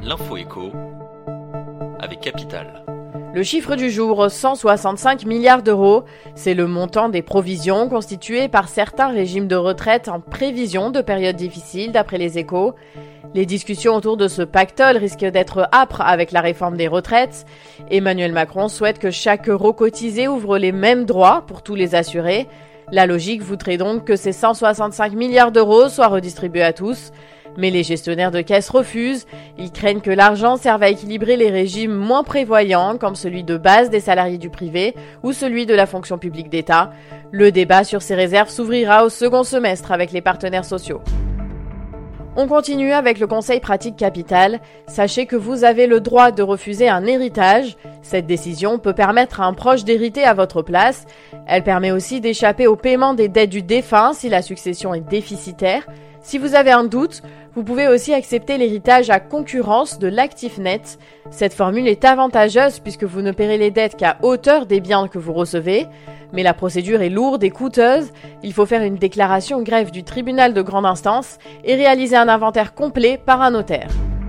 l'info éco avec Capital. Le chiffre du jour, 165 milliards d'euros, c'est le montant des provisions constituées par certains régimes de retraite en prévision de périodes difficiles d'après les Échos. Les discussions autour de ce pactole risquent d'être âpres avec la réforme des retraites. Emmanuel Macron souhaite que chaque euro cotisé ouvre les mêmes droits pour tous les assurés. La logique voudrait donc que ces 165 milliards d'euros soient redistribués à tous. Mais les gestionnaires de caisse refusent. Ils craignent que l'argent serve à équilibrer les régimes moins prévoyants, comme celui de base des salariés du privé ou celui de la fonction publique d'État. Le débat sur ces réserves s'ouvrira au second semestre avec les partenaires sociaux. On continue avec le conseil pratique Capital. Sachez que vous avez le droit de refuser un héritage. Cette décision peut permettre à un proche d'hériter à votre place. Elle permet aussi d'échapper au paiement des dettes du défunt si la succession est déficitaire. Si vous avez un doute, vous pouvez aussi accepter l'héritage à concurrence de l'actif net. Cette formule est avantageuse puisque vous ne paierez les dettes qu'à hauteur des biens que vous recevez. Mais la procédure est lourde et coûteuse. Il faut faire une déclaration greffe du tribunal de grande instance et réaliser un inventaire complet par un notaire.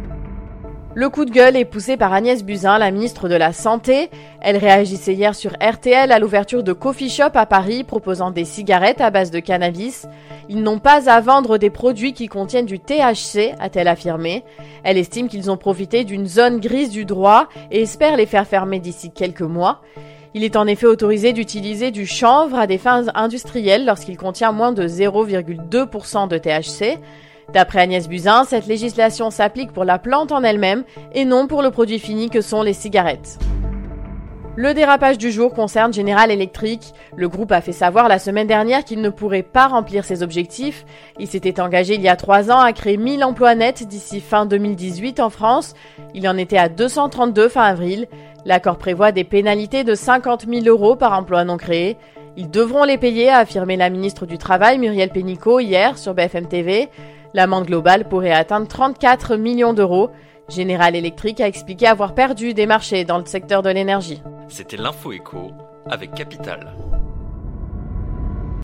Le coup de gueule est poussé par Agnès Buzyn, la ministre de la Santé. Elle réagissait hier sur RTL à l'ouverture de coffee shop à Paris proposant des cigarettes à base de cannabis. Ils n'ont pas à vendre des produits qui contiennent du THC, a-t-elle affirmé. Elle estime qu'ils ont profité d'une zone grise du droit et espère les faire fermer d'ici quelques mois. Il est en effet autorisé d'utiliser du chanvre à des fins industrielles lorsqu'il contient moins de 0,2% de THC. D'après Agnès Buzyn, cette législation s'applique pour la plante en elle-même et non pour le produit fini que sont les cigarettes. Le dérapage du jour concerne General Electric. Le groupe a fait savoir la semaine dernière qu'il ne pourrait pas remplir ses objectifs. Il s'était engagé il y a 3 ans à créer 1000 emplois nets d'ici fin 2018 en France. Il en était à 232 fin avril. L'accord prévoit des pénalités de 50 000 € par emploi non créé. Ils devront les payer, a affirmé la ministre du Travail Muriel Pénicaud hier sur BFM TV. L'amende globale pourrait atteindre 34 millions d'euros. General Electric a expliqué avoir perdu des marchés dans le secteur de l'énergie. C'était l'info éco avec Capital.